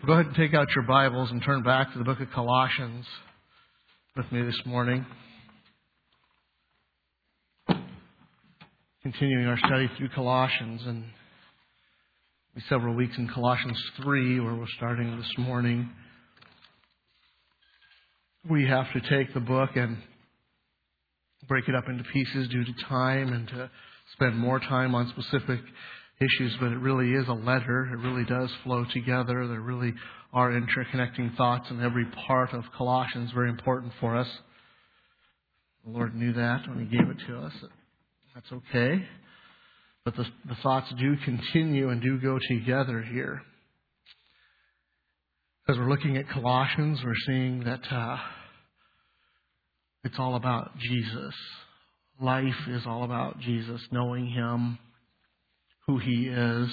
Go ahead and take out your Bibles and turn back to the book of Colossians with me this morning. Continuing our study through Colossians, and several weeks in Colossians 3, where we're starting this morning. We have to take the book and break it up into pieces due to time and to spend more time on specific issues, but it really is a letter. It really does flow together. There really are interconnecting thoughts in every part of Colossians, very important for us. The Lord knew that when He gave it to us. That's okay. But the thoughts do continue and do go together here. As we're looking at Colossians, we're seeing that it's all about Jesus. Life is all about Jesus, knowing Him, who He is,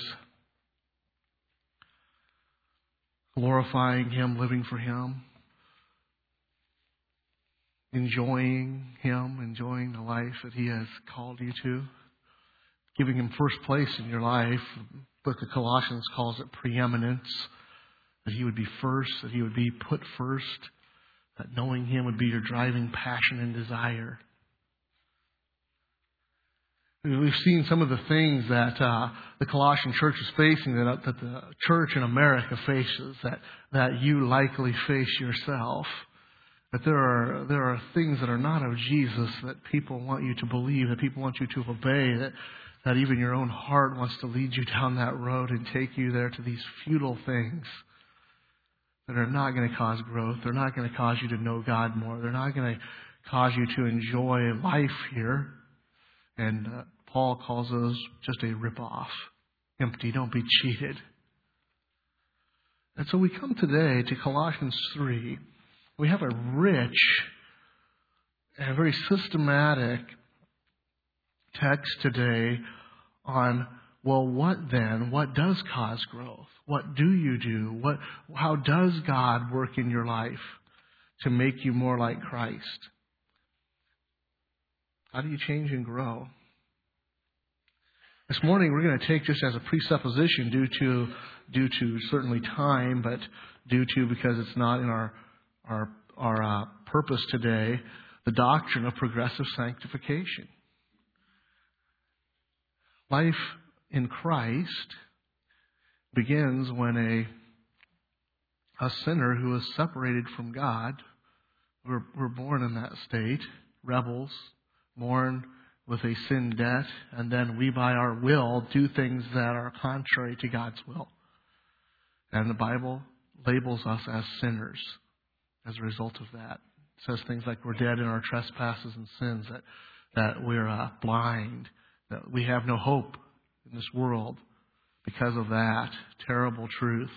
glorifying Him, living for Him, enjoying Him, enjoying the life that He has called you to, giving Him first place in your life. The book of Colossians calls it preeminence, that He would be first, that He would be put first, that knowing Him would be your driving passion and desire. We've seen some of the things that the Colossian church is facing, that the church in America faces, that you likely face yourself. That there are things that are not of Jesus that people want you to believe, that people want you to obey, that even your own heart wants to lead you down that road and take you there to these futile things that are not going to cause growth. They're not going to cause you to know God more. They're not going to cause you to enjoy life here. And Paul calls those just a rip-off. Empty. Don't be cheated. And so we come today to Colossians 3. We have a rich and very systematic text today on, well, what then? What does cause growth? What do you do? How does God work in your life to make you more like Christ? How do you change and grow? This morning we're going to take just as a presupposition due to certainly time, but because it's not in our purpose today, the doctrine of progressive sanctification. Life in Christ begins when a sinner who is separated from God, we're born in that state, rebels, born with a sin debt, and then we by our will do things that are contrary to God's will. And the Bible labels us as sinners as a result of that. It says things like we're dead in our trespasses and sins, that we're blind, that we have no hope in this world because of that terrible truth.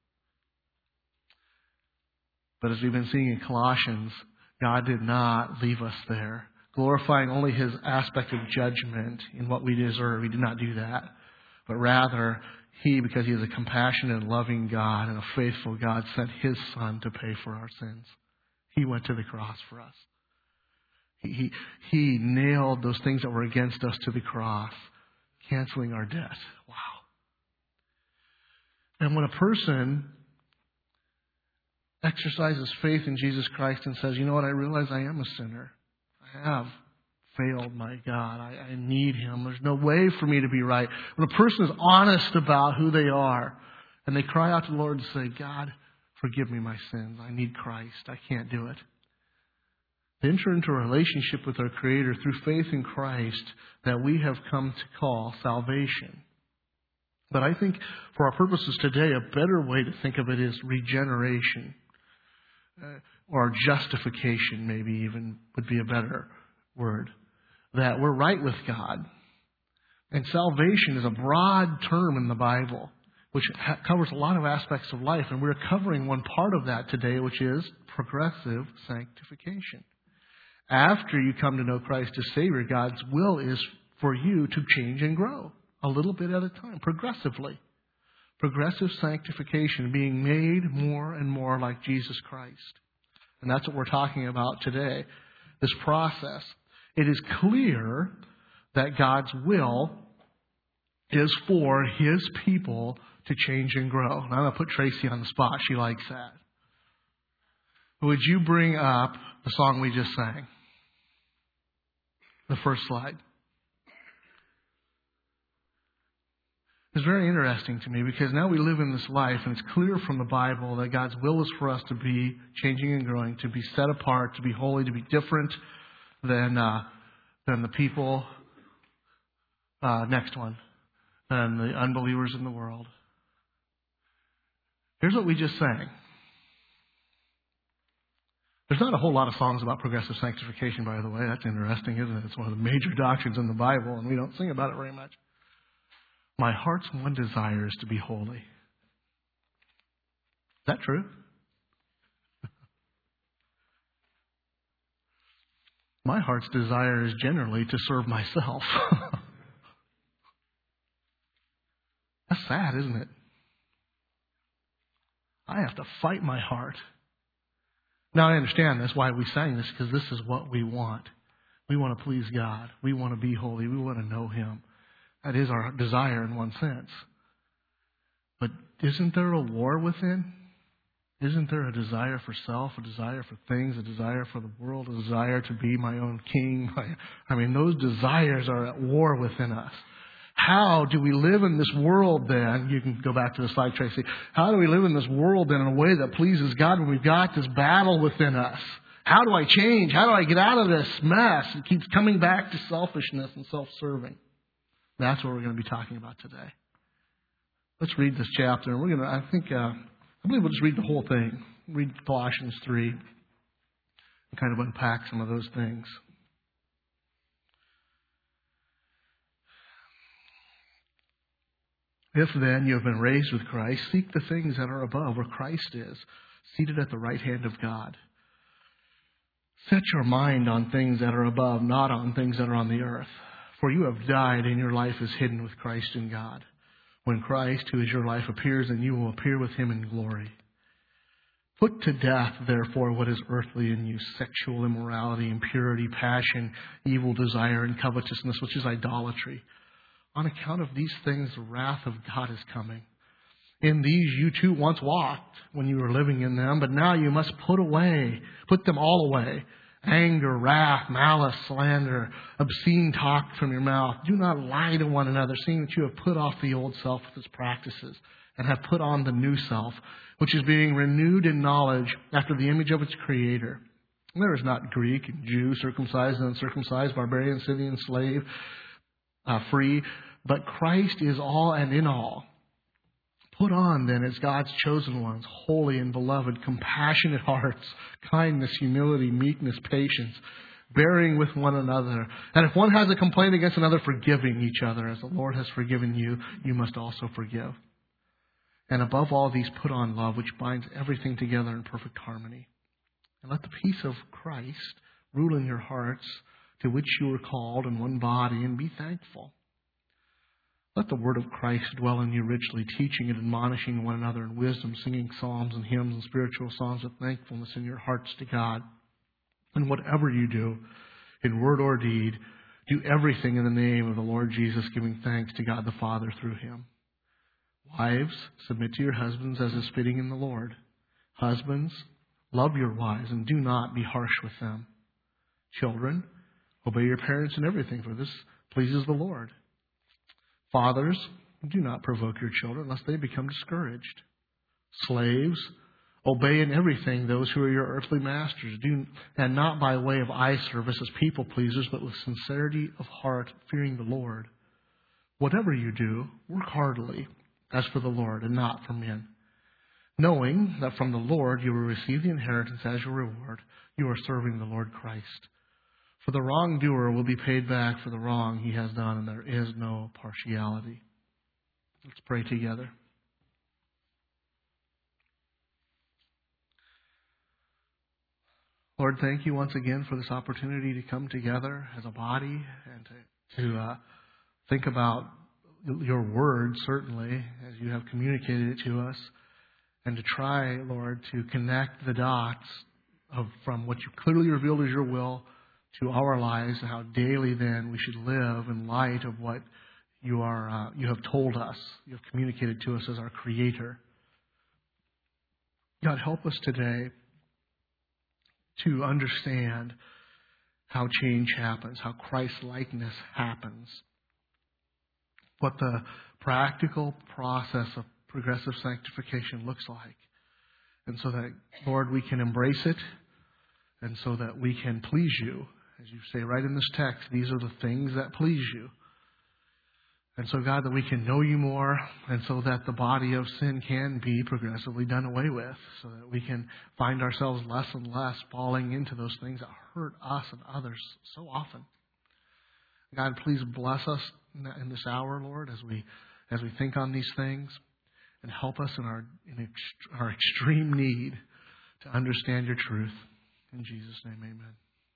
But as we've been seeing in Colossians, God did not leave us there, glorifying only His aspect of judgment in what we deserve. He did not do that. But rather, He, because He is a compassionate and loving God and a faithful God, sent His Son to pay for our sins. He went to the cross for us. He nailed those things that were against us to the cross, canceling our debt. Wow. And when a person exercises faith in Jesus Christ and says, you know what, I realize I am a sinner. I have failed my God. I need Him. There's no way for me to be right. When a person is honest about who they are and they cry out to the Lord and say, God, forgive me my sins. I need Christ. I can't do it. They enter into a relationship with our Creator through faith in Christ that we have come to call salvation. But I think for our purposes today, a better way to think of it is regeneration. Or justification, maybe even would be a better word. That we're right with God. And salvation is a broad term in the Bible, which covers a lot of aspects of life. And we're covering one part of that today, which is progressive sanctification. After you come to know Christ as Savior, God's will is for you to change and grow a little bit at a time, progressively. Progressive sanctification, being made more and more like Jesus Christ. And that's what we're talking about today, this process. It is clear that God's will is for His people to to change and grow. And I'm going to put Tracy on the spot. She likes that. Would you bring up the song we just sang? The first slide. It's very interesting to me because now we live in this life and it's clear from the Bible that God's will is for us to be changing and growing, to be set apart, to be holy, to be different than the people, next one, than the unbelievers in the world. Here's what we just sang. There's not a whole lot of songs about progressive sanctification, by the way. That's interesting, isn't it? It's one of the major doctrines in the Bible, and we don't sing about it very much. My heart's one desire is to be holy. Is that true? My heart's desire is generally to serve myself. That's sad, isn't it? I have to fight my heart. Now, I understand that's why we sang this, because this is what we want. We want to please God. We want to be holy. We want to know Him. That is our desire in one sense. But isn't there a war within? Isn't there a desire for self, a desire for things, a desire for the world, a desire to be my own king? Those desires are at war within us. How do we live in this world then? You can go back to the slide, Tracy. How do we live in this world then in a way that pleases God when we've got this battle within us? How do I change? How do I get out of this mess? It keeps coming back to selfishness and self-serving. That's what we're going to be talking about today. Let's read this chapter. And I believe we'll just read the whole thing. Read Colossians 3 and kind of unpack some of those things. If then you have been raised with Christ, seek the things that are above, where Christ is, seated at the right hand of God. Set your mind on things that are above, not on things that are on the earth. For you have died, and your life is hidden with Christ in God. When Christ, who is your life, appears, then you will appear with Him in glory. Put to death, therefore, what is earthly in you: sexual immorality, impurity, passion, evil desire, and covetousness, which is idolatry. On account of these things, the wrath of God is coming. In these you too once walked when you were living in them, but now you must put them all away. Anger, wrath, malice, slander, obscene talk from your mouth. Do not lie to one another, seeing that you have put off the old self with its practices, and have put on the new self, which is being renewed in knowledge after the image of its Creator. There is not Greek and Jew, circumcised and uncircumcised, barbarian, Scythian, slave, free, but Christ is all and in all. Put on, then, as God's chosen ones, holy and beloved, compassionate hearts, kindness, humility, meekness, patience, bearing with one another. And if one has a complaint against another, forgiving each other. As the Lord has forgiven you, you must also forgive. And above all these, put on love, which binds everything together in perfect harmony. And let the peace of Christ rule in your hearts, to which you were called in one body, and be thankful. Let the word of Christ dwell in you richly, teaching and admonishing one another in wisdom, singing psalms and hymns and spiritual songs of thankfulness in your hearts to God. And whatever you do, in word or deed, do everything in the name of the Lord Jesus, giving thanks to God the Father through Him. Wives, submit to your husbands as is fitting in the Lord. Husbands, love your wives and do not be harsh with them. Children, obey your parents in everything, for this pleases the Lord. Fathers, do not provoke your children, lest they become discouraged. Slaves, obey in everything those who are your earthly masters, and not by way of eye service as people pleasers, but with sincerity of heart, fearing the Lord. Whatever you do, work heartily, as for the Lord, and not for men, knowing that from the Lord you will receive the inheritance as your reward. You are serving the Lord Christ. For the wrongdoer will be paid back for the wrong he has done, and there is no partiality. Let's pray together. Lord, thank you once again for this opportunity to come together as a body and to think about your word, certainly, as you have communicated it to us, and to try, Lord, to connect the dots from what you clearly revealed as your will to our lives, and how daily then we should live in light of what you have told us, you have communicated to us as our Creator. God, help us today to understand how change happens, how Christ-likeness happens, what the practical process of progressive sanctification looks like. And so that, Lord, we can embrace it, and so that we can please you. As you say right in this text, these are the things that please you. And so, God, that we can know you more, and so that the body of sin can be progressively done away with, so that we can find ourselves less and less falling into those things that hurt us and others so often. God, please bless us in this hour, Lord, as we think on these things, and help us in our extreme need to understand your truth. In Jesus' name, amen.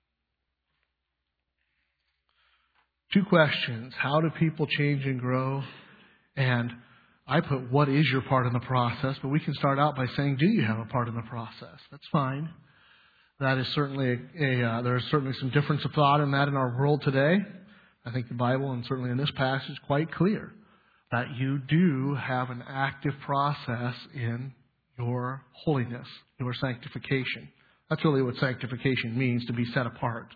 2 questions. How do people change and grow? And I put, what is your part in the process? But we can start out by saying, do you have a part in the process? That's fine. That is certainly there is certainly some difference of thought in that in our world today. I think the Bible, and certainly in this passage, is quite clear that you do have an active process in your holiness, your sanctification. That's really what sanctification means, to be set apart.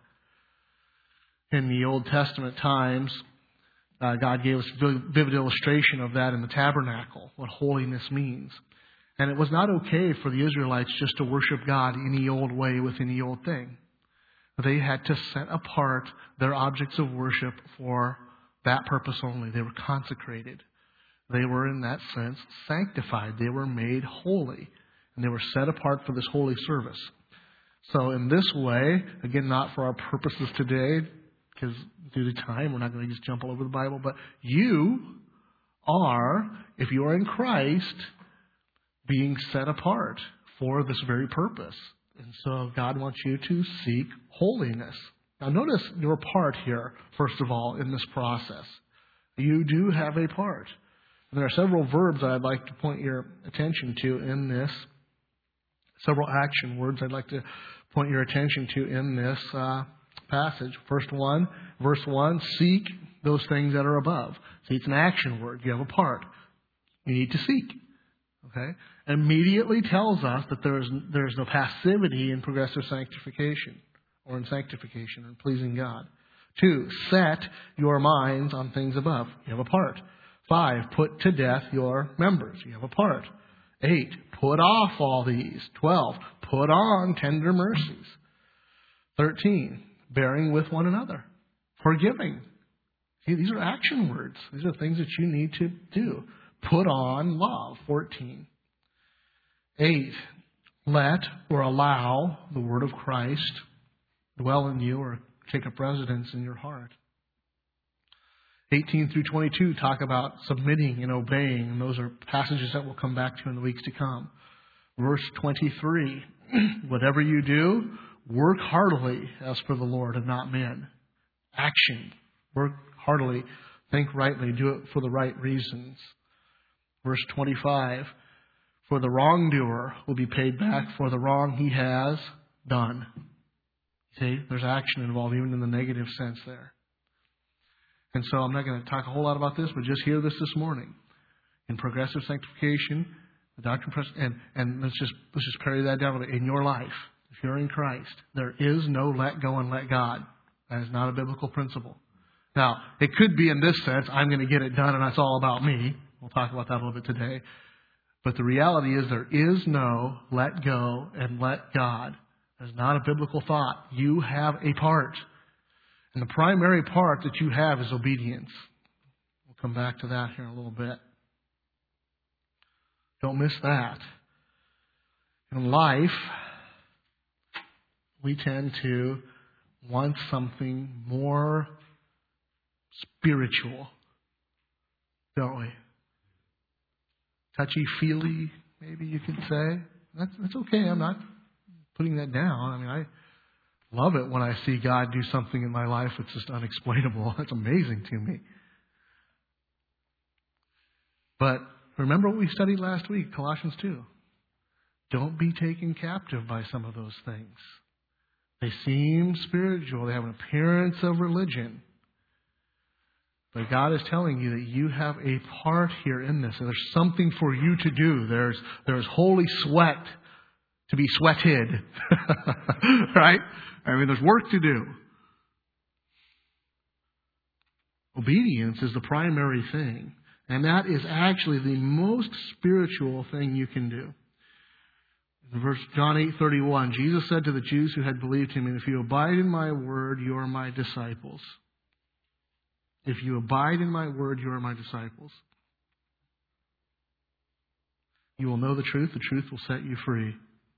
In the Old Testament times, God gave us a vivid illustration of that in the tabernacle, what holiness means. And it was not okay for the Israelites just to worship God any old way with any old thing. They had to set apart their objects of worship for that purpose only. They were consecrated. They were, in that sense, sanctified. They were made holy. And they were set apart for this holy service. So in this way, again, not for our purposes today, because due to time, we're not going to just jump all over the Bible, but you are, if you are in Christ, being set apart for this very purpose. And so God wants you to seek holiness. Now notice your part here, first of all, in this process. You do have a part. And there are several verbs that I'd like to point your attention to in this, several action words I'd like to point your attention to in this passage. First one, verse 1, seek those things that are above. See, it's an action word. You have a part. You need to seek. Okay? Immediately tells us that there is no passivity in progressive sanctification, or in sanctification, or in pleasing God. 2, set your minds on things above. You have a part. 5, put to death your members. You have a part. 8, put off all these. 12, put on tender mercies. 13, bearing with one another. Forgiving. See, these are action words. These are things that you need to do. Put on love. 14. 8, let or allow the word of Christ dwell in you or take up residence in your heart. 18 through 22 talk about submitting and obeying, and those are passages that we'll come back to in the weeks to come. Verse 23, whatever you do, work heartily as for the Lord and not men. Action. Work heartily. Think rightly. Do it for the right reasons. Verse 25, for the wrongdoer will be paid back for the wrong he has done. See, there's action involved even in the negative sense there. And so I'm not going to talk a whole lot about this, but just hear this morning. In progressive sanctification, the doctrine, and let's just carry that down a bit. In your life, if you're in Christ, there is no let go and let God. That is not a biblical principle. Now, it could be in this sense, I'm going to get it done and that's all about me. We'll talk about that a little bit today. But the reality is there is no let go and let God. That's not a biblical thought. You have a part. And the primary part that you have is obedience. We'll come back to that here in a little bit. Don't miss that. In life, we tend to want something more spiritual, don't we? Touchy-feely, maybe you could say. That's okay. I'm not putting that down. I mean, I love it when I see God do something in my life that's just unexplainable. That's amazing to me. But remember what we studied last week, Colossians 2. Don't be taken captive by some of those things. They seem spiritual. They have an appearance of religion. But God is telling you that you have a part here in this. And there's something for you to do. There's holy sweat to be sweated. Right? I mean, there's work to do. Obedience is the primary thing. And that is actually the most spiritual thing you can do. In verse John 8:31, Jesus said to the Jews who had believed him, "If you abide in my word, you are my disciples." If you abide in my word, you are my disciples. You will know the truth will set you free.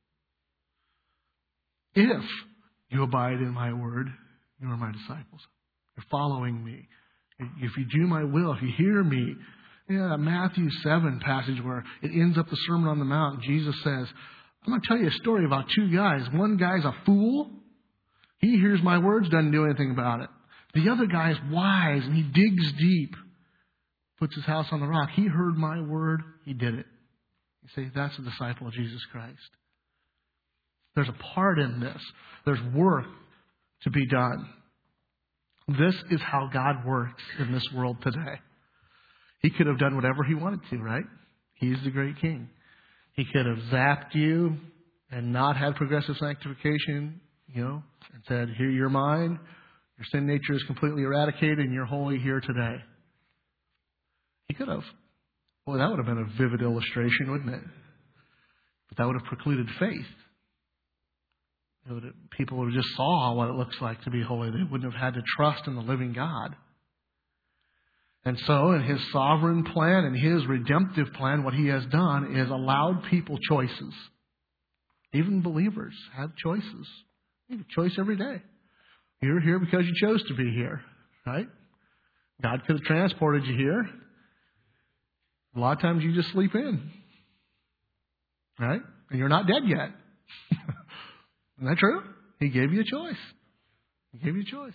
If you abide in my word, you are my disciples. You're following me. If you do my will, if you hear me. That Matthew 7 passage where it ends up the Sermon on the Mount, Jesus says, I'm going to tell you a story about two guys. One guy's a fool. He hears my words, doesn't do anything about it. The other guy is wise and he digs deep, puts his house on the rock. He heard my word, he did it. You see, that's a disciple of Jesus Christ. There's a part in this. There's work to be done. This is how God works in this world today. He could have done whatever he wanted to, right? He's the great king. He could have zapped you and not had progressive sanctification, and said, here, you're mine. Your sin nature is completely eradicated and you're holy here today. He could have. Well, that would have been a vivid illustration, wouldn't it? But that would have precluded faith. People would have just saw what it looks like to be holy. They wouldn't have had to trust in the living God. And so, in His sovereign plan and His redemptive plan, what He has done is allowed people choices. Even believers have choices. You have a choice every day. You're here because you chose to be here, right? God could have transported you here. A lot of times you just sleep in, right? And you're not dead yet. Isn't that true? He gave you a choice. He gave you a choice.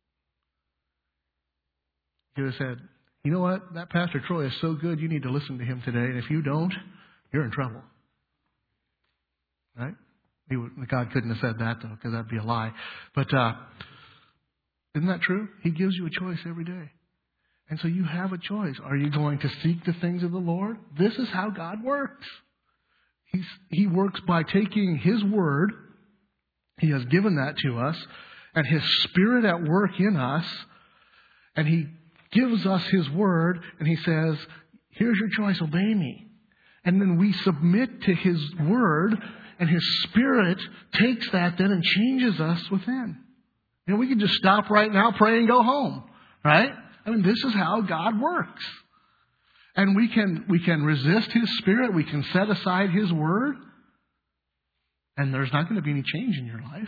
He could have said, you know what? That Pastor Troy is so good, you need to listen to him today. And if you don't, you're in trouble. Right? God couldn't have said that, though, because that'd be a lie. But isn't that true? He gives you a choice every day. And so you have a choice. Are you going to seek the things of the Lord? This is how God works. He works by taking His Word. He has given that to us. And His Spirit at work in us. And He gives us His Word. And He says, here's your choice, obey me. And then we submit to His Word. And His Spirit takes that then and changes us within. We can just stop right now, pray, and go home. Right? I mean, this is how God works. And we can resist His Spirit. We can set aside His Word. And there's not going to be any change in your life.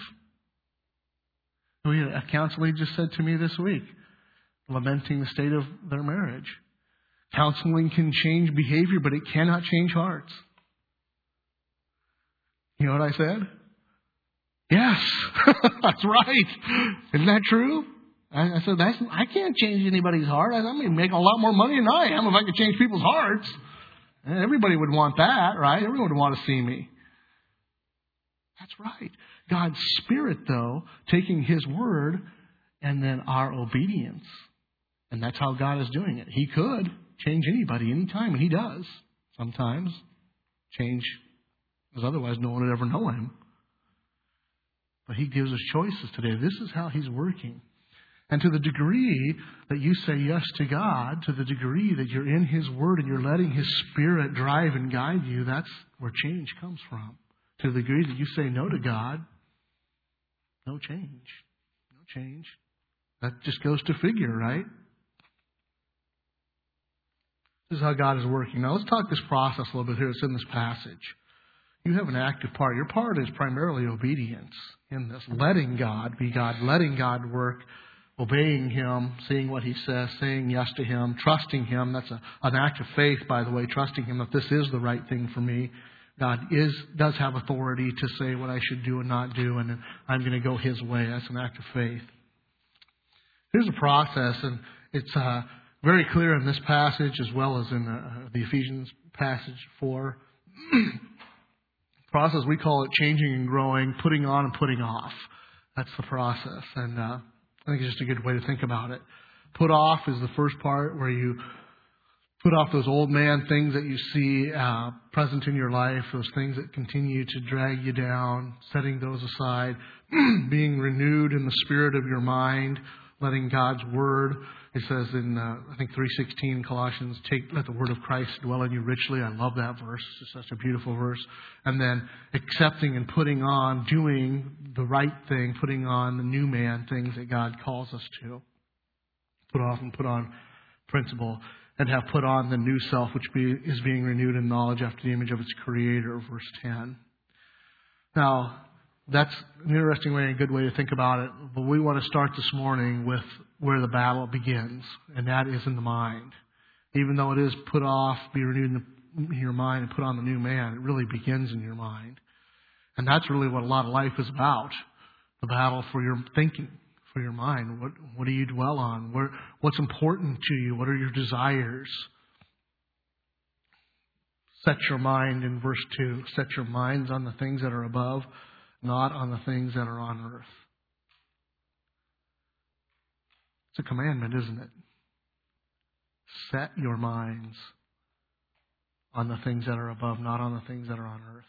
A counselor just said to me this week, lamenting the state of their marriage. Counseling can change behavior, but it cannot change hearts. You know what I said? Yes, that's right. Isn't that true? I said, I can't change anybody's heart. I may make a lot more money than I am if I could change people's hearts. Everybody would want that, right? Everyone would want to see me. That's right. God's Spirit, though, taking His Word and then our obedience. And that's how God is doing it. He could change anybody anytime, and He does sometimes change, because otherwise no one would ever know Him. But He gives us choices today. This is how He's working. And to the degree that you say yes to God, to the degree that you're in His Word and you're letting His Spirit drive and guide you, that's where change comes from. To the degree that you say no to God, no change. No change. That just goes to figure, right? This is how God is working. Now let's talk this process a little bit here. It's in this passage. You have an active part. Your part is primarily obedience in this. Letting God be God. Letting God work. Obeying Him. Seeing what He says. Saying yes to Him. Trusting Him. That's an act of faith, by the way. Trusting Him that this is the right thing for me. God does have authority to say what I should do and not do, and I'm going to go His way. That's an act of faith. Here's a process, and it's very clear in this passage as well as in the Ephesians passage 4. Process, we call it changing and growing, putting on and putting off. That's the process, and I think it's just a good way to think about it. Put off is the first part, where you put off those old man things that you see present in your life, those things that continue to drag you down, setting those aside, being renewed in the spirit of your mind, letting God's Word, it says in, I think 3:16 Colossians, let the Word of Christ dwell in you richly. I love that verse. It's such a beautiful verse. And then accepting and putting on, doing the right thing, putting on the new man, things that God calls us to. Put off and put on principle, and have put on the new self, which is being renewed in knowledge after the image of its Creator, verse 10. Now, that's an interesting way, a good way to think about it. But we want to start this morning with where the battle begins, and that is in the mind. Even though it is put off, be renewed in your mind, and put on the new man, it really begins in your mind. And that's really what a lot of life is about, the battle for your thinking, for your mind. What do you dwell on? What's important to you? What are your desires? Set your mind, in verse 2, set your minds on the things that are above, not on the things that are on earth. It's a commandment, isn't it? Set your minds on the things that are above, not on the things that are on earth.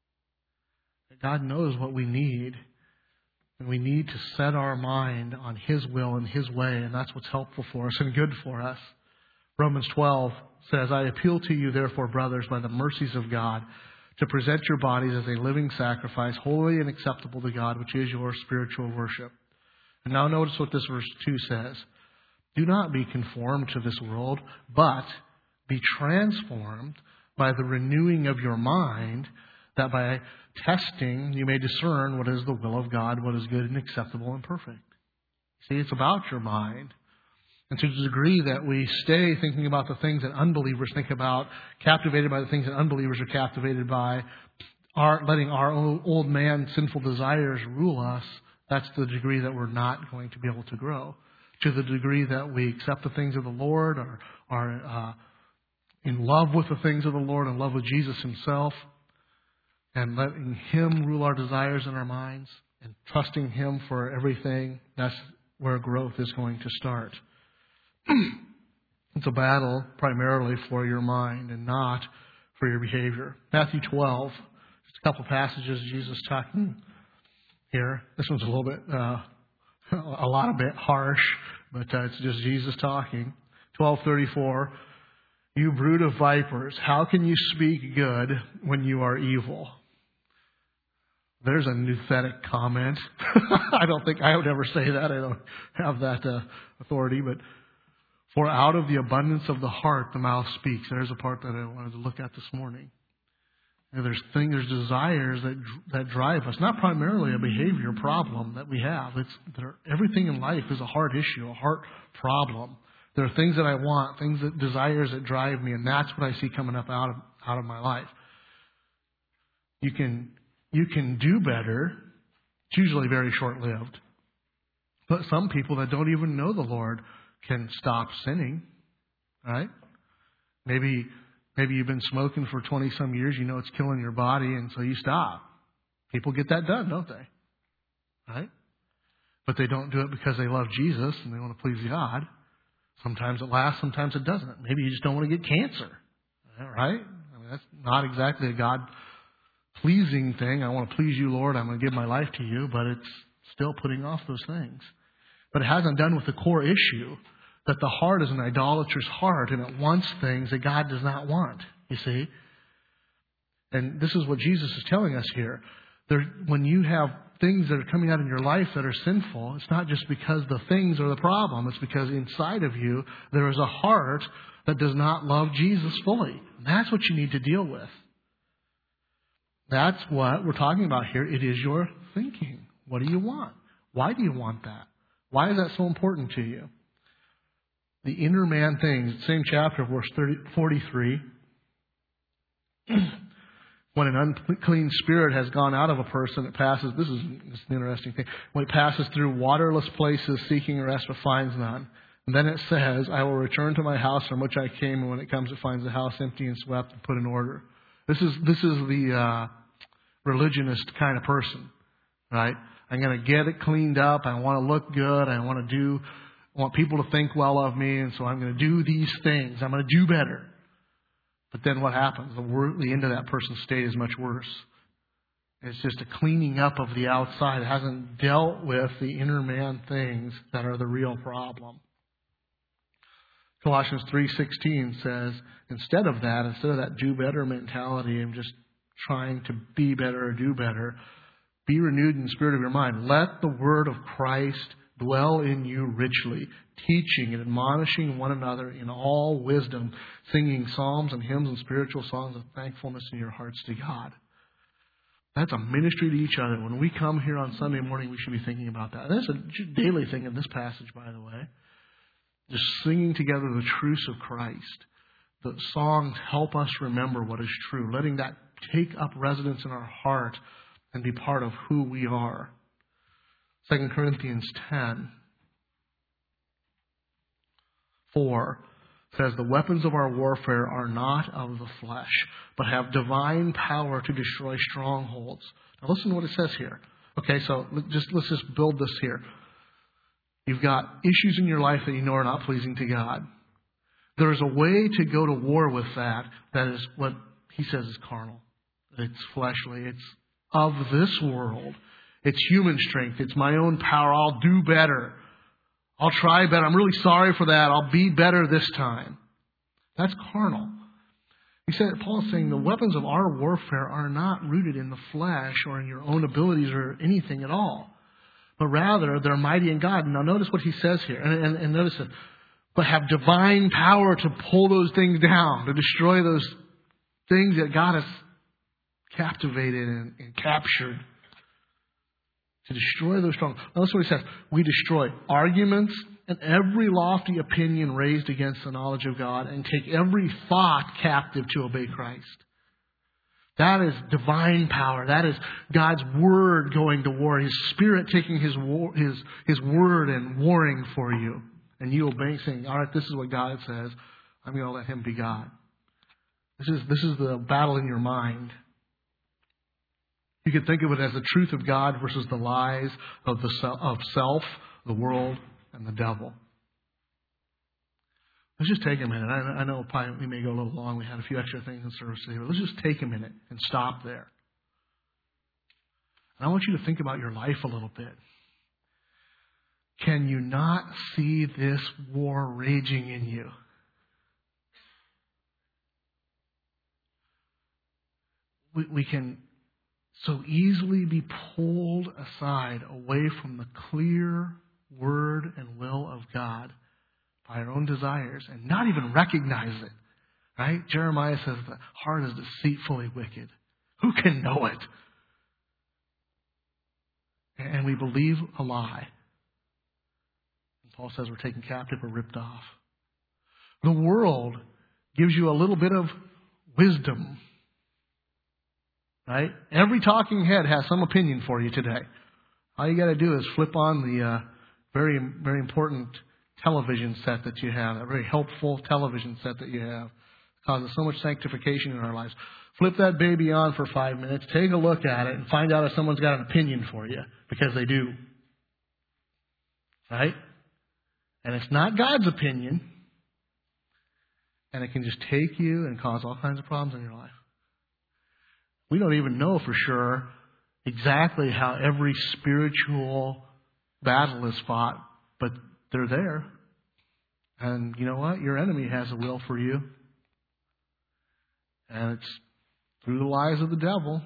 God knows what we need, and we need to set our mind on His will and His way, and that's what's helpful for us and good for us. Romans 12 says, I appeal to you, therefore, brothers, by the mercies of God, to present your bodies as a living sacrifice, holy and acceptable to God, which is your spiritual worship. And now notice what this verse 2 says. Do not be conformed to this world, but be transformed by the renewing of your mind, that by testing you may discern what is the will of God, what is good and acceptable and perfect. See, it's about your mind. And to the degree that we stay thinking about the things that unbelievers think about, captivated by the things that unbelievers are captivated by, letting our old man sinful desires rule us, that's the degree that we're not going to be able to grow. To the degree that we accept the things of the Lord, are in love with the things of the Lord, in love with Jesus Himself, and letting Him rule our desires in our minds, and trusting Him for everything, that's where growth is going to start. It's a battle primarily for your mind and not for your behavior. Matthew 12, just a couple passages Jesus talking here. This one's a little bit, a bit harsh, but it's just Jesus talking. 12:34, you brood of vipers, how can you speak good when you are evil? There's a nouthetic comment. I don't think I would ever say that. I don't have that authority, but for out of the abundance of the heart, the mouth speaks. There's a part that I wanted to look at this morning. And there's desires that drive us. Not primarily a behavior problem that we have. Everything in life is a heart issue, a heart problem. There are things that I want, desires that drive me, and that's what I see coming up out of my life. You can do better. It's usually very short-lived. But some people that don't even know the Lord can stop sinning, right? Maybe you've been smoking for 20-some years. You know it's killing your body, and so you stop. People get that done, don't they? Right? But they don't do it because they love Jesus and they want to please God. Sometimes it lasts, sometimes it doesn't. Maybe you just don't want to get cancer, right? I mean, that's not exactly a God-pleasing thing. I want to please you, Lord. I'm going to give my life to you, but it's still putting off those things. But it hasn't done with the core issue, that the heart is an idolatrous heart and it wants things that God does not want, you see. And this is what Jesus is telling us here. When you have things that are coming out in your life that are sinful, it's not just because the things are the problem. It's because inside of you there is a heart that does not love Jesus fully. And that's what you need to deal with. That's what we're talking about here. It is your thinking. What do you want? Why do you want that? Why is that so important to you? The inner man things, same chapter, verse 43. When an unclean spirit has gone out of a person, it passes, this is an interesting thing, when it passes through waterless places seeking rest but finds none. And then it says, I will return to my house from which I came, and when it comes it finds the house empty and swept and put in order. This is the religionist kind of person, right? I'm going to get it cleaned up. I want to look good. I want to do I want people to think well of me, and so I'm going to do these things. I'm going to do better. But then what happens? The end of that person's state is much worse. It's just a cleaning up of the outside. It hasn't dealt with the inner man things that are the real problem. Colossians 3:16 says, instead of that do better mentality and just trying to be better or do better, be renewed in the spirit of your mind. Let the word of Christ dwell in you richly, teaching and admonishing one another in all wisdom, singing psalms and hymns and spiritual songs of thankfulness in your hearts to God. That's a ministry to each other. When we come here on Sunday morning, we should be thinking about that. And that's a daily thing in this passage, by the way. Just singing together the truths of Christ. The songs help us remember what is true, letting that take up residence in our heart and be part of who we are. 2 Corinthians 10:4 says, the weapons of our warfare are not of the flesh, but have divine power to destroy strongholds. Now listen to what it says here. Okay, so let's just build this here. You've got issues in your life that you know are not pleasing to God. There is a way to go to war with that is what he says is carnal. It's fleshly. It's of this world. It's human strength. It's my own power. I'll do better. I'll try better. I'm really sorry for that. I'll be better this time. That's carnal. Paul is saying the weapons of our warfare are not rooted in the flesh or in your own abilities or anything at all. But rather, they're mighty in God. Now notice what he says here. And notice it. But have divine power to pull those things down, to destroy those things that God has captivated and captured. To destroy those strong. Notice what he says. We destroy arguments and every lofty opinion raised against the knowledge of God, and take every thought captive to obey Christ. That is divine power. That is God's word going to war. His Spirit taking His word and warring for you. And you obeying, saying, all right, this is what God says. I'm going to let Him be God. This is the battle in your mind. You could think of it as the truth of God versus the lies of self, the world, and the devil. Let's just take a minute. I know probably we may go a little long. We had a few extra things in service today. But let's just take a minute and stop there. And I want you to think about your life a little bit. Can you not see this war raging in you? We can so easily be pulled aside away from the clear word and will of God by our own desires and not even recognize it. Right? Jeremiah says the heart is deceitfully wicked. Who can know it? And we believe a lie. And Paul says we're taken captive or ripped off. The world gives you a little bit of wisdom. Right? Every talking head has some opinion for you today. All you got to do is flip on the very, very important television set that you have, a very helpful television set that you have. It causes so much sanctification in our lives. Flip that baby on for 5 minutes, take a look at it, and find out if someone's got an opinion for you, because they do. Right? And it's not God's opinion, and it can just take you and cause all kinds of problems in your life. We don't even know for sure exactly how every spiritual battle is fought, but they're there. And you know what? Your enemy has a will for you. And it's through the lies of the devil.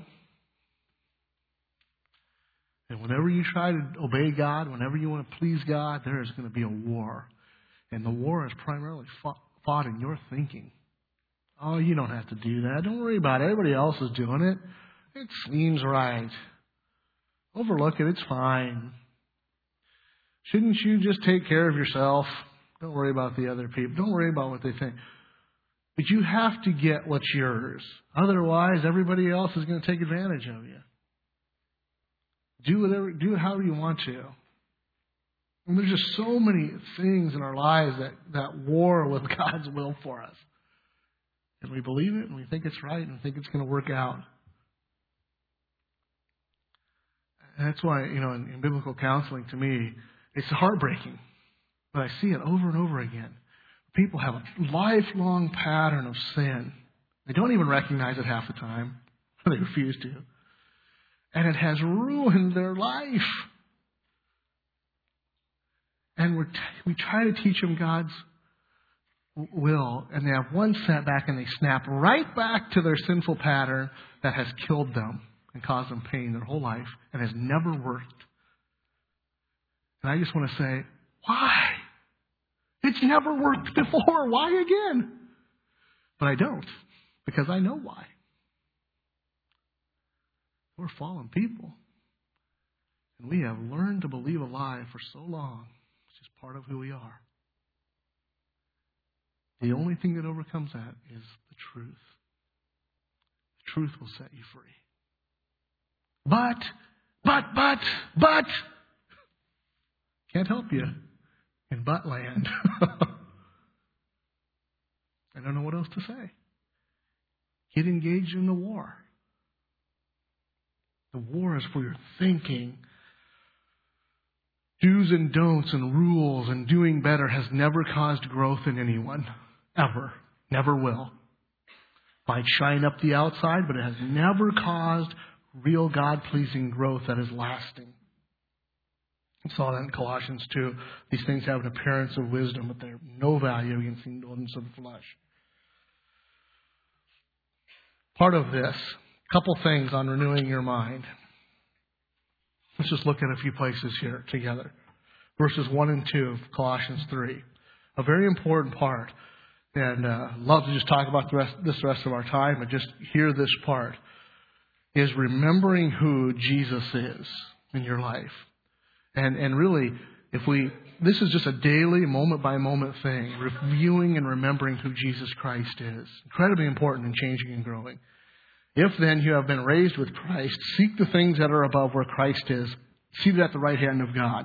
And whenever you try to obey God, whenever you want to please God, there is going to be a war. And the war is primarily fought in your thinking. Oh, you don't have to do that. Don't worry about it. Everybody else is doing it. It seems right. Overlook it. It's fine. Shouldn't you just take care of yourself? Don't worry about the other people. Don't worry about what they think. But you have to get what's yours. Otherwise, everybody else is going to take advantage of you. Do it however you want to. And there's just so many things in our lives that war with God's will for us. And we believe it, and we think it's right, and we think it's going to work out. And that's why, in biblical counseling, to me, it's heartbreaking. But I see it over and over again. People have a lifelong pattern of sin. They don't even recognize it half the time. They refuse to. And it has ruined their life. And we try to teach them God's will, and they have one setback and they snap right back to their sinful pattern that has killed them and caused them pain their whole life and has never worked. And I just want to say, why? It's never worked before. Why again? But I don't, because I know why. We're fallen people. And we have learned to believe a lie for so long. It's just part of who we are. The only thing that overcomes that is the truth. The truth will set you free. But, can't help you in but land. I don't know what else to say. Get engaged in the war. The war is for your thinking. Do's and don'ts and rules and doing better has never caused growth in anyone. Ever. Never will. Might shine up the outside, but it has never caused real God-pleasing growth that is lasting. We saw that in Colossians 2. These things have an appearance of wisdom, but they have no value against the indulgence of the flesh. Part of this, a couple things on renewing your mind. Let's just look at a few places here together. Verses 1 and 2 of Colossians 3. A very important part. And love to just talk about the rest of our time, but just hear this part. Is remembering who Jesus is in your life. And really, this is just a daily, moment-by-moment thing. Reviewing and remembering who Jesus Christ is. Incredibly important in changing and growing. If then you have been raised with Christ, seek the things that are above where Christ is, seated at the right hand of God.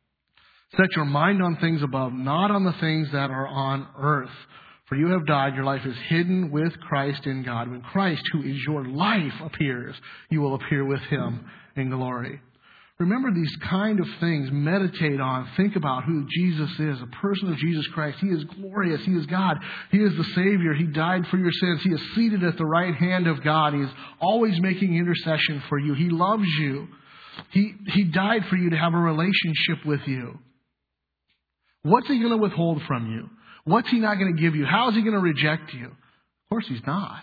Set your mind on things above, not on the things that are on earth. For you have died, your life is hidden with Christ in God. When Christ, who is your life, appears, you will appear with Him in glory. Remember these kind of things. Meditate on. Think about who Jesus is. A person of Jesus Christ. He is glorious. He is God. He is the Savior. He died for your sins. He is seated at the right hand of God. He is always making intercession for you. He loves you. He died for you to have a relationship with you. What's He going to withhold from you? What's He not going to give you? How is He going to reject you? Of course He's not.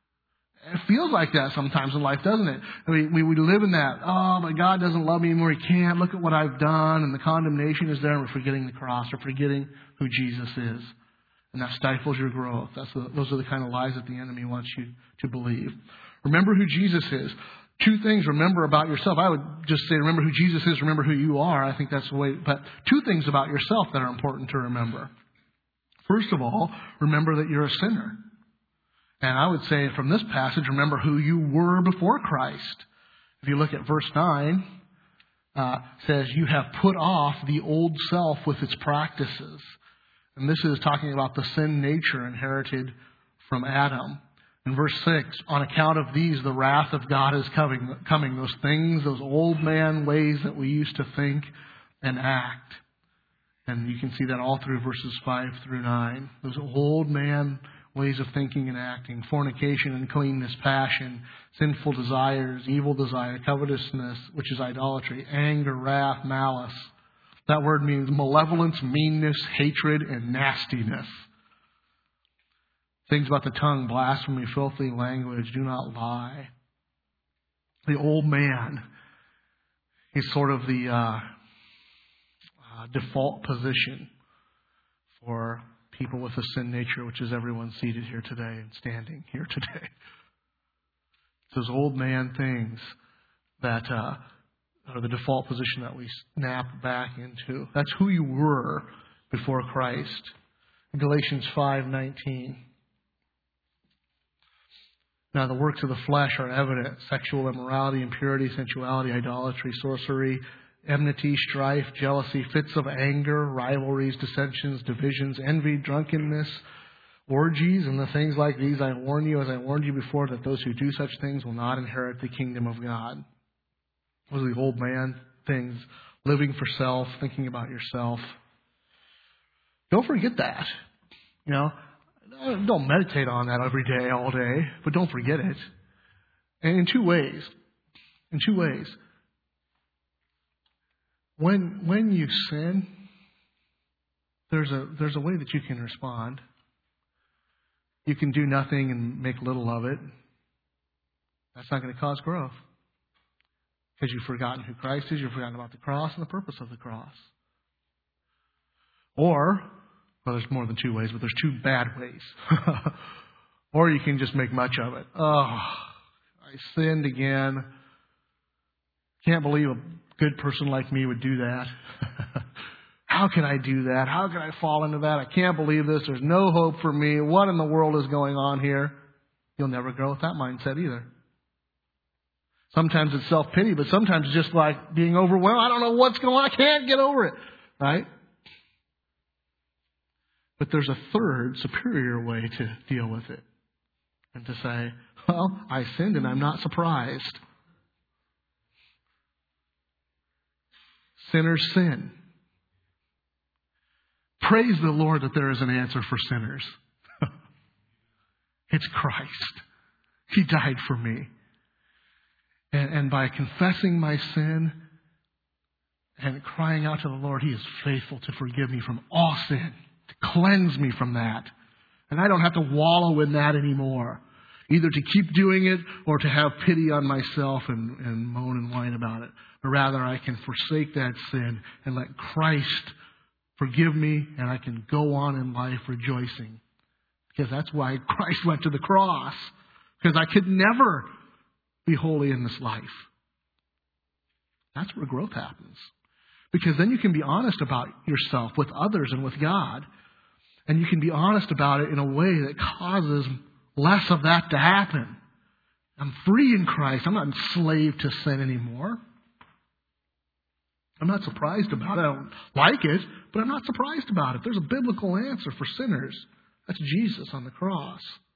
It feels like that sometimes in life, doesn't it? I mean, we live in that, oh, my God doesn't love me anymore. He can't. Look at what I've done. And the condemnation is there. And we're forgetting the cross. We're forgetting who Jesus is. And that stifles your growth. Those are the kind of lies that the enemy wants you to believe. Remember who Jesus is. Two things remember about yourself. I would just say remember who Jesus is. Remember who you are. I think that's the way. But two things about yourself that are important to remember. First of all, remember that you're a sinner. And I would say from this passage, remember who you were before Christ. If you look at verse 9, says you have put off the old self with its practices. And this is talking about the sin nature inherited from Adam. In verse 6, on account of these, the wrath of God is coming. Those things, those old man ways that we used to think and act. And you can see that all through verses 5 through 9. Those old man ways of thinking and acting, fornication, uncleanness, passion, sinful desires, evil desire, covetousness, which is idolatry, anger, wrath, malice. That word means malevolence, meanness, hatred, and nastiness. Things about the tongue, blasphemy, filthy language, do not lie. The old man is sort of the default position for people with a sin nature, which is everyone seated here today and standing here today. It's those old man things that are the default position that we snap back into. That's who you were before Christ. Galatians 5:19. Now the works of the flesh are evident: sexual immorality, impurity, sensuality, idolatry, sorcery, enmity, strife, jealousy, fits of anger, rivalries, dissensions, divisions, envy, drunkenness, orgies, and the things like these. I warn you, as I warned you before, that those who do such things will not inherit the kingdom of God. Those are the old man things, living for self, thinking about yourself. Don't forget that. You know, don't meditate on that every day, all day, but don't forget it. And in two ways. When you sin, there's a way that you can respond. You can do nothing and make little of it. That's not going to cause growth. Because you've forgotten who Christ is, you've forgotten about the cross and the purpose of the cross. Or, well, there's more than two ways, but there's two bad ways. Or you can just make much of it. Oh, I sinned again. Can't believe a good person like me would do that. How can I do that? How can I fall into that? I can't believe this. There's no hope for me. What in the world is going on here? You'll never grow with that mindset either. Sometimes it's self-pity, but sometimes it's just like being overwhelmed. I don't know what's going on. I can't get over it. Right? But there's a third, superior way to deal with it. And to say, well, I sinned and I'm not surprised. Sinners sin. Praise the Lord that there is an answer for sinners. It's Christ. He died for me. And by confessing my sin and crying out to the Lord, He is faithful to forgive me from all sin, to cleanse me from that. And I don't have to wallow in that anymore, either to keep doing it or to have pity on myself and moan and whine about it. But rather I can forsake that sin and let Christ forgive me, and I can go on in life rejoicing. Because that's why Christ went to the cross. Because I could never be holy in this life. That's where growth happens. Because then you can be honest about yourself with others and with God. And you can be honest about it in a way that causes less of that to happen. I'm free in Christ. I'm not enslaved to sin anymore. I'm not surprised about it. I don't like it, but I'm not surprised about it. There's a biblical answer for sinners. That's Jesus on the cross.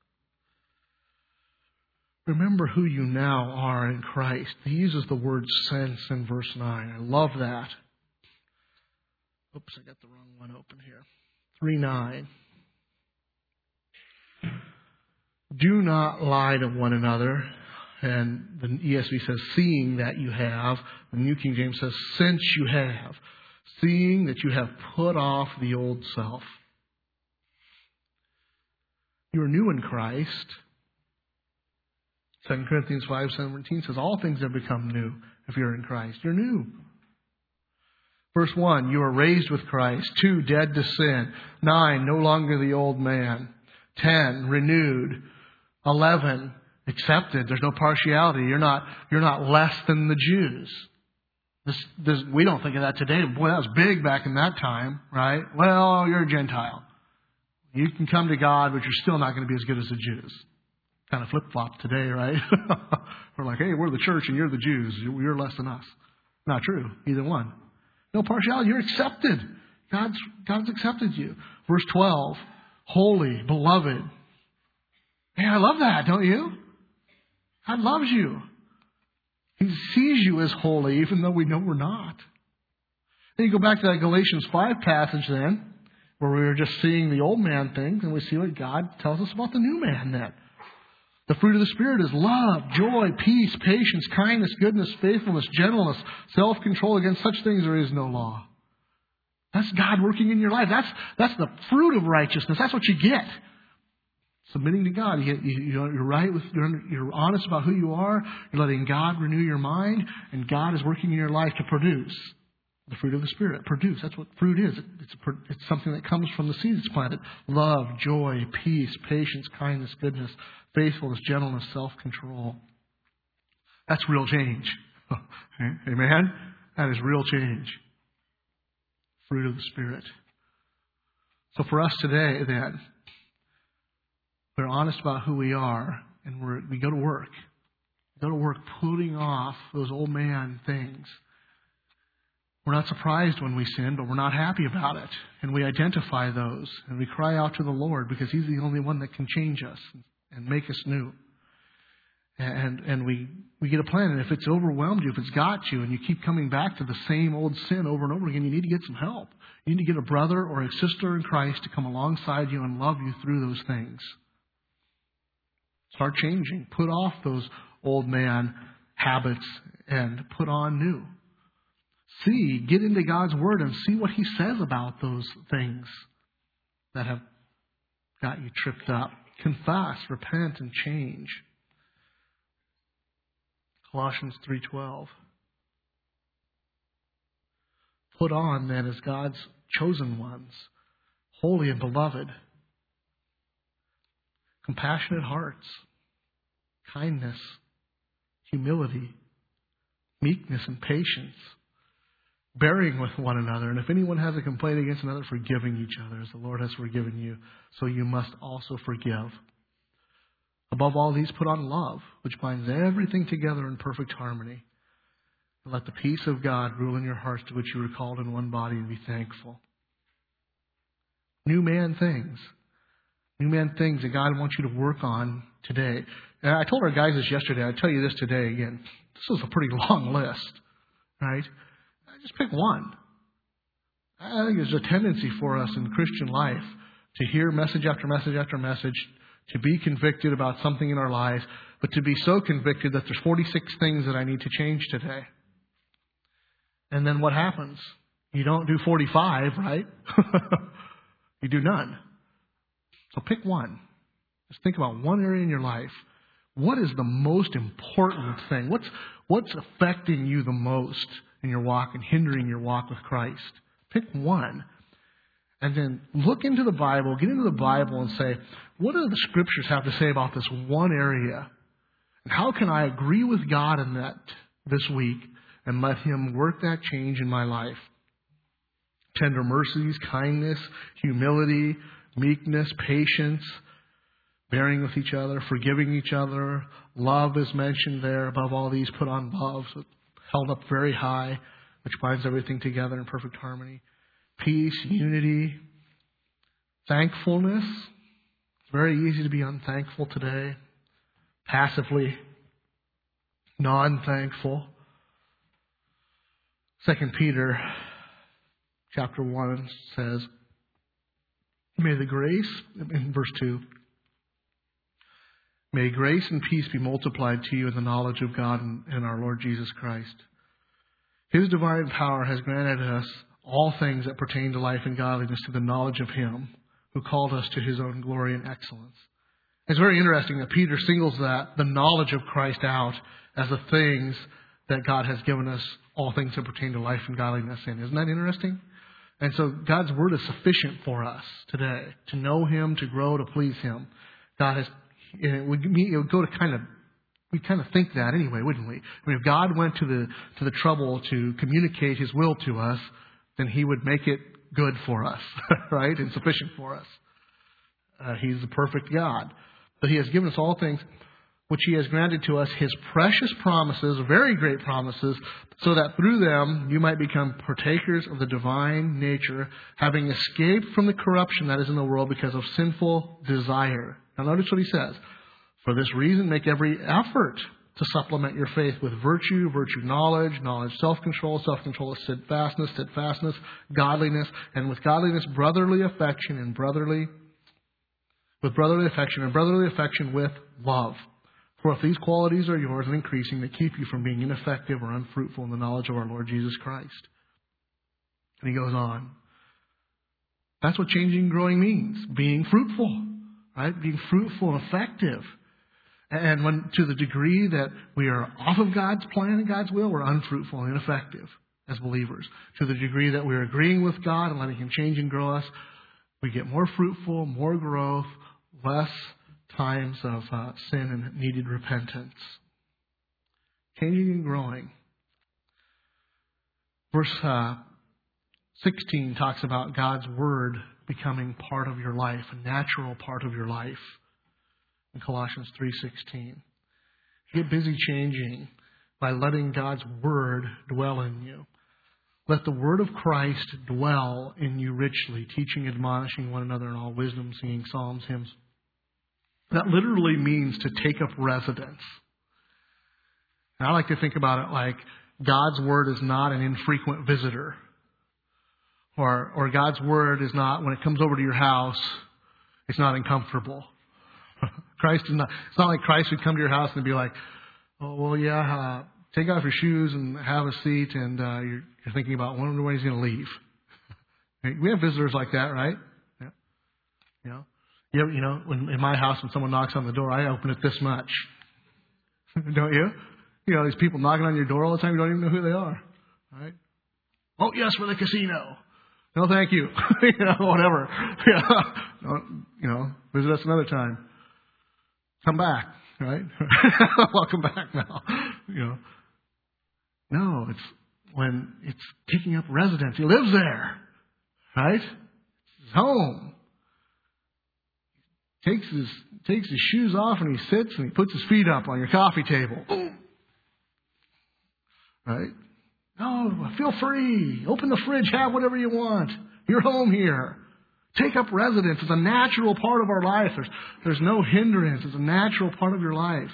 Remember who you now are in Christ. He uses the word sense in verse 9. I love that. Oops, I got the wrong one open here. 3:9. Do not lie to one another. And the ESV says, seeing that you have. The New King James says, since you have. Seeing that you have put off the old self. You are new in Christ. 2 Corinthians 5:17 says, all things have become new if you're in Christ. You're new. Verse 1, you are raised with Christ. 2, dead to sin. 9, no longer the old man. 10, renewed. 11, accepted. There's no partiality. You're not less than the Jews. We don't think of that today. Boy, that was big back in that time, right? Well, you're a Gentile. You can come to God, but you're still not going to be as good as the Jews. Kind of flip-flop today, right? We're like, hey, we're the church and you're the Jews. You're less than us. Not true. Either one. No partiality. You're accepted. God's accepted you. Verse 12, holy, beloved. Man, I love that, don't you? God loves you. He sees you as holy, even though we know we're not. Then you go back to that Galatians 5 passage then, where we were just seeing the old man things, and we see what God tells us about the new man then. The fruit of the Spirit is love, joy, peace, patience, kindness, goodness, faithfulness, gentleness, self-control. Against such things there is no law. That's God working in your life. That's the fruit of righteousness. That's what you get. Submitting to God. You're right. You're honest about who you are. You're letting God renew your mind. And God is working in your life to produce the fruit of the Spirit. Produce. That's what fruit is. It's something that comes from the seed that's planted. Love, joy, peace, patience, kindness, goodness, faithfulness, gentleness, self-control. That's real change. Amen? That is real change. Fruit of the Spirit. So for us today, then, we're honest about who we are, and we go to work. We go to work putting off those old man things. We're not surprised when we sin, but we're not happy about it. And we identify those, and we cry out to the Lord because He's the only one that can change us and make us new. And we get a plan. And if it's overwhelmed you, if it's got you, and you keep coming back to the same old sin over and over again, you need to get some help. You need to get a brother or a sister in Christ to come alongside you and love you through those things. Start changing. Put off those old man habits and put on new. Get into God's Word and see what He says about those things that have got you tripped up. Confess, repent, and change. Colossians 3:12. Put on then as God's chosen ones, holy and beloved, compassionate hearts, kindness, humility, meekness, and patience, bearing with one another. And if anyone has a complaint against another, forgiving each other as the Lord has forgiven you, so you must also forgive. Above all these, put on love, which binds everything together in perfect harmony. And let the peace of God rule in your hearts, to which you were called in one body, and be thankful. New man things. New man things that God wants you to work on today. And I told our guys this yesterday. I tell you this today again. This is a pretty long list, right? Just pick one. I think there's a tendency for us in Christian life to hear message after message after message, to be convicted about something in our lives, but to be so convicted that there's 46 things that I need to change today. And then what happens? You don't do 45, right? You do none. So pick one. Just think about one area in your life. What is the most important thing? What's affecting you the most in your walk and hindering your walk with Christ? Pick one. And then look into the Bible, get into the Bible and say, what do the Scriptures have to say about this one area? And how can I agree with God in that this week and let Him work that change in my life? Tender mercies, kindness, humility, meekness, patience, bearing with each other, forgiving each other. Love is mentioned there. Above all these, put on love, so held up very high, which binds everything together in perfect harmony. Peace, unity, thankfulness. It's very easy to be unthankful today. Passively, non-thankful. 2 Peter chapter 1 says, may the grace, in verse 2, may grace and peace be multiplied to you in the knowledge of God and our Lord Jesus Christ. His divine power has granted us all things that pertain to life and godliness to the knowledge of Him who called us to His own glory and excellence. It's very interesting that Peter singles the knowledge of Christ out as the things that God has given us, all things that pertain to life and godliness in. Isn't that interesting? And so God's Word is sufficient for us today to know Him, to grow, to please Him. God has, it would go to we kind of think that anyway, wouldn't we? I mean, if God went to the trouble to communicate His will to us, then He would make it good for us, right? And sufficient for us. He's the perfect God. But He has given us all things which He has granted to us His precious promises, very great promises, so that through them you might become partakers of the divine nature, having escaped from the corruption that is in the world because of sinful desire. Now notice what he says. For this reason, make every effort to supplement your faith with virtue, knowledge, self-control, steadfastness, godliness, and with godliness, brotherly affection, and brotherly affection with love. For if these qualities are yours and increasing, they keep you from being ineffective or unfruitful in the knowledge of our Lord Jesus Christ. And he goes on. That's what changing and growing means. Being fruitful, right? Being fruitful and effective. And when to the degree that we are off of God's plan and God's will, we're unfruitful and ineffective as believers. To the degree that we're agreeing with God and letting Him change and grow us, we get more fruitful, more growth, less times of sin and needed repentance. Changing and growing. Verse 16 talks about God's Word becoming part of your life, a natural part of your life. In Colossians 3:16. Get busy changing by letting God's Word dwell in you. Let the Word of Christ dwell in you richly, teaching and admonishing one another in all wisdom, singing psalms, hymns. That literally means to take up residence. And I like to think about it like God's Word is not an infrequent visitor Or God's word is not, when it comes over to your house, it's not uncomfortable. Christ is not, it's not like Christ would come to your house and be like, oh, well, yeah, take off your shoes and have a seat, and you're thinking about wondering when he's going to leave. We have visitors like that, right? Yeah. When in my house, when someone knocks on the door, I open it this much. Don't you? These people knocking on your door all the time, you don't even know who they are. Right? Oh, yes, for the casino. No, thank you. Whatever. Visit us another time. Come back, right? Welcome back now. No, it's when it's taking up residence. He lives there, right? It's his home. Takes his shoes off and he sits and he puts his feet up on your coffee table. Right? No, feel free. Open the fridge, have whatever you want. You're home here. Take up residence. It's a natural part of our life. There's no hindrance. It's a natural part of your life.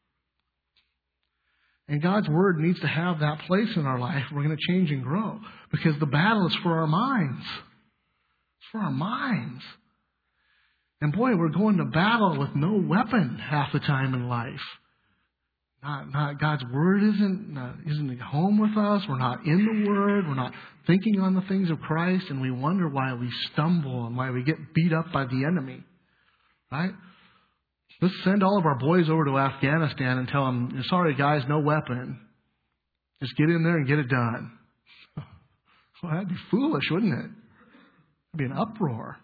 And God's Word needs to have that place in our life. We're going to change and grow. Because the battle is for our minds. It's for our minds. And boy, we're going to battle with no weapon half the time in life. Not God's Word isn't at home with us. We're not in the Word. We're not thinking on the things of Christ. And we wonder why we stumble and why we get beat up by the enemy. Right? Let's send all of our boys over to Afghanistan and tell them, sorry guys, no weapon. Just get in there and get it done. Well, that'd be foolish, wouldn't it? It'd be an uproar.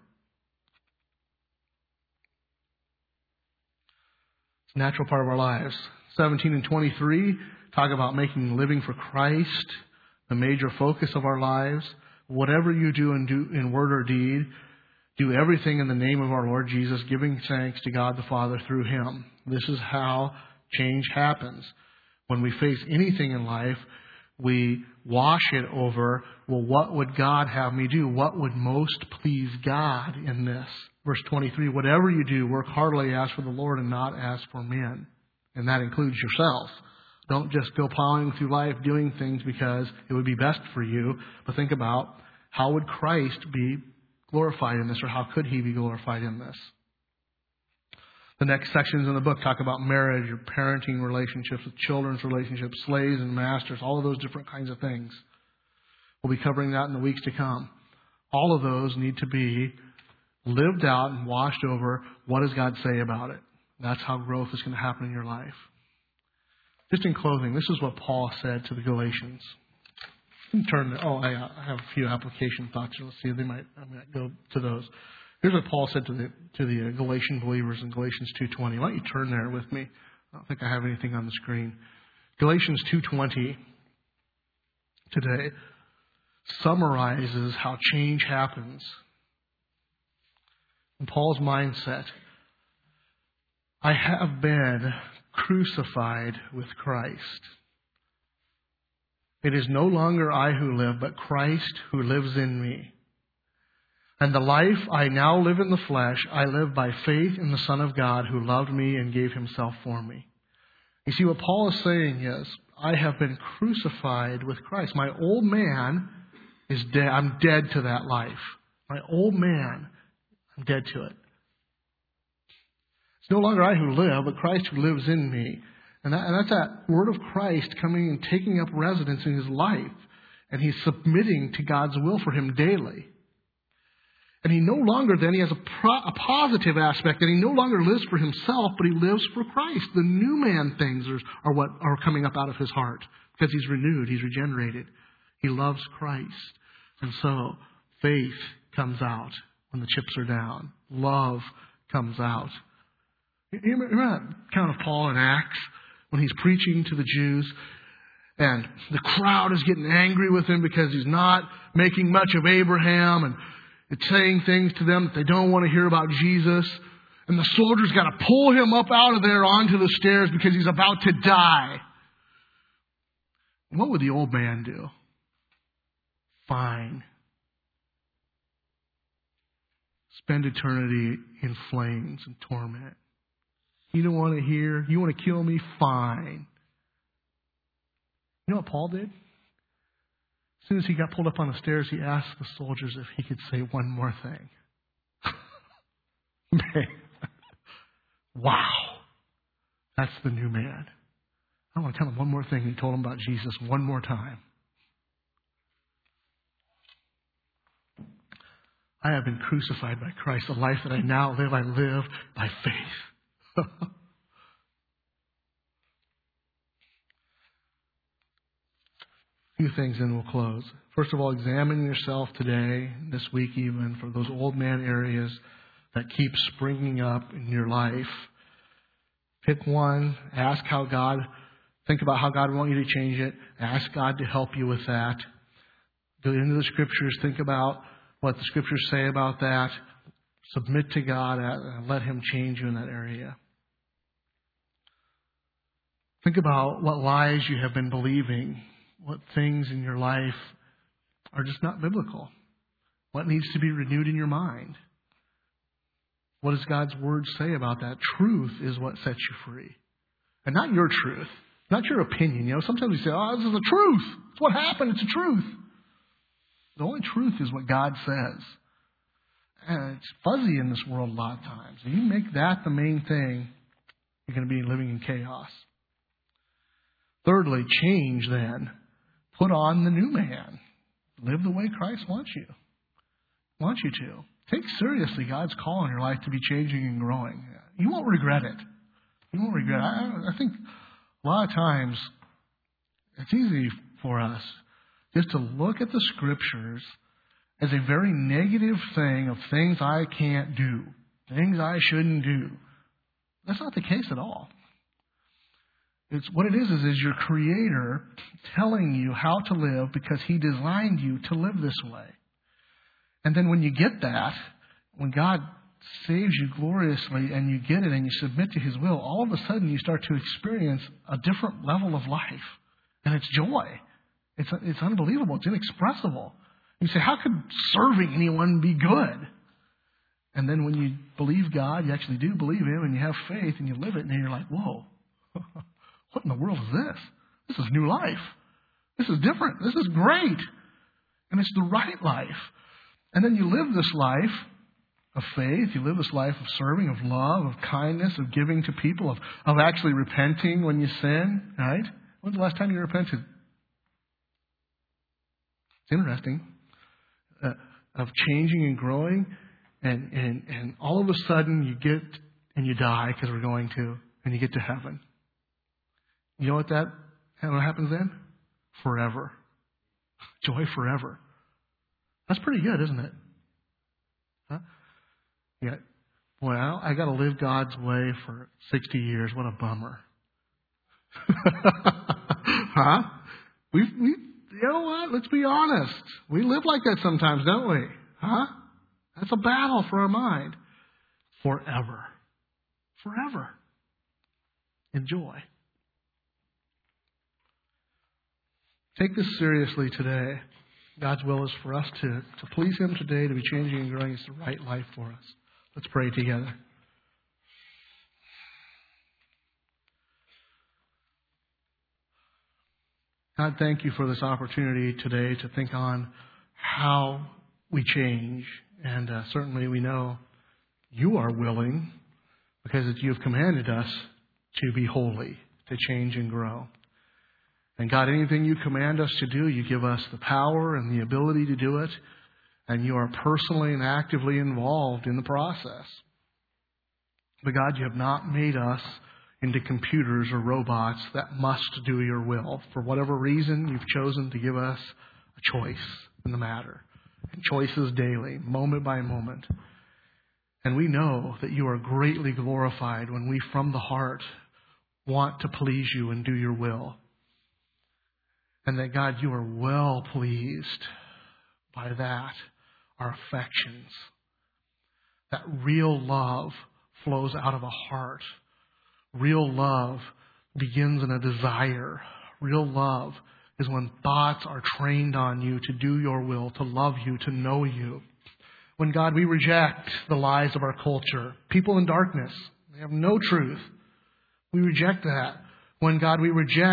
It's a natural part of our lives. 17 and 23 talk about making living for Christ the major focus of our lives. Whatever you do in word or deed, do everything in the name of our Lord Jesus, giving thanks to God the Father through Him. This is how change happens. When we face anything in life, we wash it over, well, what would God have me do? What would most please God in this? Verse 23, whatever you do, work heartily as for the Lord and not as for men. And that includes yourself. Don't just go plowing through life doing things because it would be best for you, but think about how would Christ be glorified in this, or how could He be glorified in this? The next sections in the book talk about marriage, or parenting relationships with children's relationships, slaves and masters, all of those different kinds of things. We'll be covering that in the weeks to come. All of those need to be lived out and washed over. What does God say about it? That's how growth is going to happen in your life. Just in closing, this is what Paul said to the Galatians. I have a few application thoughts. Let's see, I might go to those. Here's what Paul said to the Galatian believers in Galatians 2:20. Why don't you turn there with me? I don't think I have anything on the screen. Galatians 2:20 today summarizes how change happens. In Paul's mindset, I have been crucified with Christ. It is no longer I who live, but Christ who lives in me. And the life I now live in the flesh, I live by faith in the Son of God who loved me and gave Himself for me. You see, what Paul is saying is, I have been crucified with Christ. My old man is dead. I'm dead to that life. My old man, I'm dead to it. It's no longer I who live, but Christ who lives in me. And that's that word of Christ coming and taking up residence in his life. And he's submitting to God's will for him daily. And he no longer then, he has a positive aspect that he no longer lives for himself, but he lives for Christ. The new man things are what are coming up out of his heart. Because he's renewed, he's regenerated. He loves Christ. And so faith comes out when the chips are down. Love comes out. You remember that account of Paul in Acts when he's preaching to the Jews and the crowd is getting angry with him because he's not making much of Abraham and it's saying things to them that they don't want to hear about Jesus. And the soldiers got to pull him up out of there onto the stairs because he's about to die. What would the old man do? Fine. Spend eternity in flames and torment. You don't want to hear? You want to kill me? Fine. You know what Paul did? As soon as he got pulled up on the stairs, he asked the soldiers if he could say one more thing. Man. Wow. That's the new man. I want to tell him one more thing. He told him about Jesus one more time. I have been crucified by Christ. The life that I now live, I live by faith. Few things and we'll close. First of all, examine yourself today, this week even, for those old man areas that keep springing up in your life. Pick one. Ask how God, think about how God would want you to change it. Ask God to help you with that. Go into the Scriptures. Think about what the Scriptures say about that. Submit to God and let Him change you in that area. Think about what lies you have been believing. What things in your life are just not biblical. What needs to be renewed in your mind? What does God's Word say about that? Truth is what sets you free. And not your truth. Not your opinion. You know, sometimes we say, oh, this is the truth. It's what happened. It's the truth. The only truth is what God says. And it's fuzzy in this world a lot of times. If you make that the main thing, you're going to be living in chaos. Thirdly, change then. Put on the new man. Live the way Christ wants you to. Take seriously God's call in your life to be changing and growing. You won't regret it. You won't regret it. I think a lot of times it's easy for us just to look at the Scriptures as a very negative thing of things I can't do, things I shouldn't do. That's not the case at all. It's what it is your Creator telling you how to live because He designed you to live this way. And then when you get that, when God saves you gloriously and you get it and you submit to His will, all of a sudden you start to experience a different level of life. And it's joy. It's unbelievable. It's inexpressible. You say, how could serving anyone be good? And then when you believe God, you actually do believe Him and you have faith and you live it and then you're like, whoa, what in the world is this? This is new life. This is different. This is great. And it's the right life. And then you live this life of faith. You live this life of serving, of love, of kindness, of giving to people, of actually repenting when you sin, right? When's the last time you repented? It's interesting. Of changing and growing. And all of a sudden you get and you die because we're going to. And you get to heaven. You know what happens then? Forever. Joy forever. That's pretty good, isn't it? Huh? Yeah. Well, I got to live God's way for 60 years. What a bummer. Huh? You know what? Let's be honest. We live like that sometimes, don't we? Huh? That's a battle for our mind. Forever. Forever. Enjoy. Take this seriously today. God's will is for us to please Him today, to be changing and growing. It's the right life for us. Let's pray together. God, thank You for this opportunity today to think on how we change. And certainly we know You are willing because You have commanded us to be holy, to change and grow. And God, anything You command us to do, You give us the power and the ability to do it. And You are personally and actively involved in the process. But God, You have not made us into computers or robots that must do Your will. For whatever reason, You've chosen to give us a choice in the matter. And choices daily, moment by moment. And we know that You are greatly glorified when we from the heart want to please You and do Your will. And that, God, You are well pleased by that, our affections. That real love flows out of a heart. Real love begins in a desire. Real love is when thoughts are trained on You to do Your will, to love You, to know You. When, God, we reject the lies of our culture, people in darkness, they have no truth. We reject that. When, God, we reject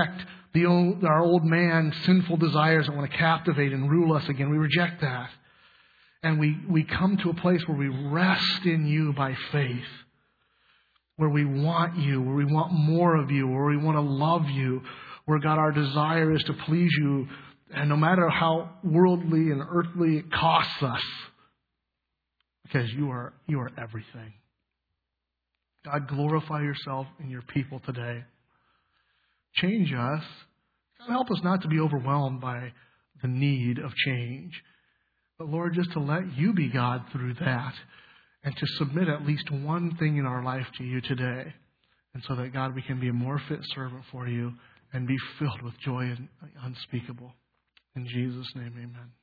our old man, sinful desires that want to captivate and rule us again. We reject that. And we come to a place where we rest in you by faith, where we want you, where we want more of you, where we want to love you, where, God, our desire is to please you, and no matter how worldly and earthly it costs us, because you are everything. God, glorify yourself in your people today. Change us. God, help us not to be overwhelmed by the need of change. But Lord, just to let you be God through that, and to submit at least one thing in our life to you today. And so that, God, we can be a more fit servant for you and be filled with joy unspeakable. In Jesus' name, amen.